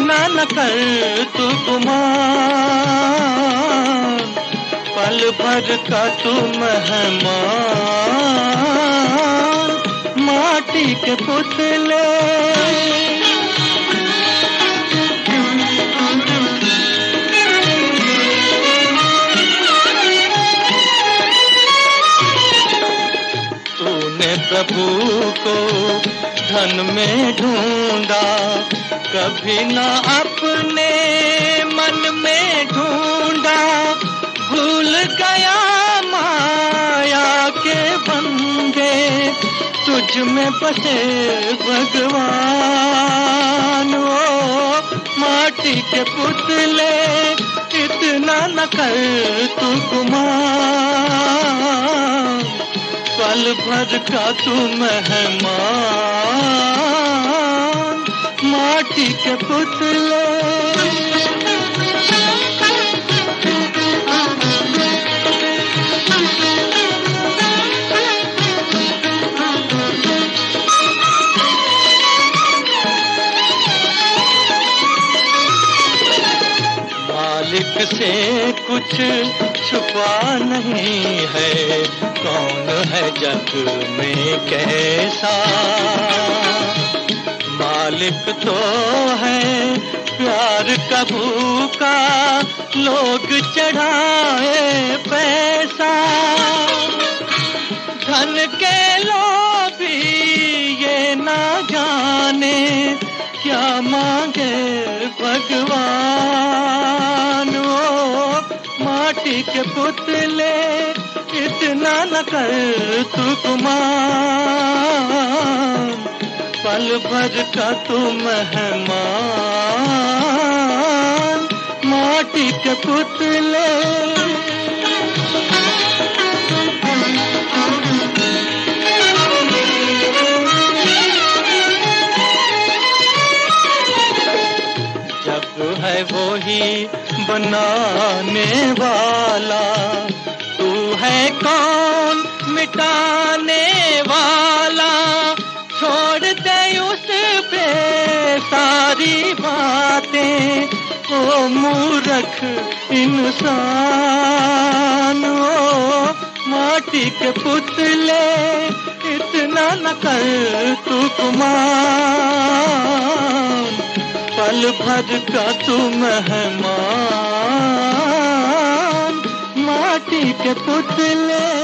इतना न कर तू गुमान, पल भर का तू मेहमान, माटी के पुतले। प्रभु को धन में ढूंढा, कभी ना अपने मन में ढूंढा, भूल गया माया के बंदे, तुझ में बसे भगवान। ओ माटी के पुतले, इतना न कर तू गुमान, पल भर का तू मेहमान, माटी के पुतले। मालिक से कुछ छुपा नहीं है, कौन है जग में कैसा। मालिक तो है प्यार का भूखा, लोग चढ़ाए पैसा। धन के लोभी ये ना जाने, क्या मांगे भगवान। ओ माटी के पुतले, इतना न कर तू गुमान, पल भर का तू मेहमान, माटी के पुतले। है वो ही बनाने वाला, तू है कौन मिटाने वाला। छोड़ दे उस पे सारी बातें, ओ मूर्ख इंसान। ओ माटी के पुतले, इतना न कर तू गुमान, पल भर का तू मेहमान, माटी के पुतले।